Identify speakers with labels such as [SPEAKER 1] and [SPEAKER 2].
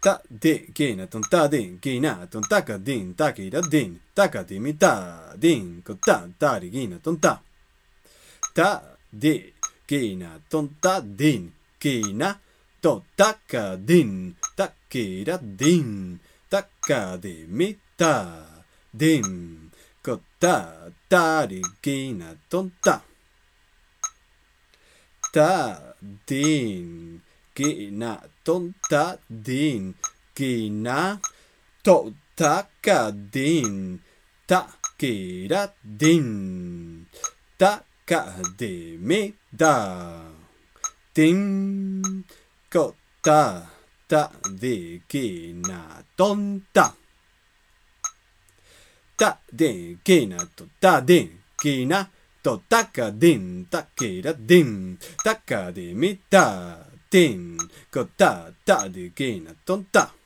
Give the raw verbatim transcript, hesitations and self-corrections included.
[SPEAKER 1] Ta de gena ton ta din gina ton taka din taki da din taka di mi ta din ko ta ta ri gina ton ta. Ta de gena ton ta din gina to taka din taki da din taka di mi ta din ko ta ta ri gina ton ta. Ta din gina ton ta din gina to taka din ta kira din taka de mi da din ko ta ta de gina ton ta. Ta de gina to ta din gina to taka din takira din taka de mi ta din ko ta ta de gina ton ta.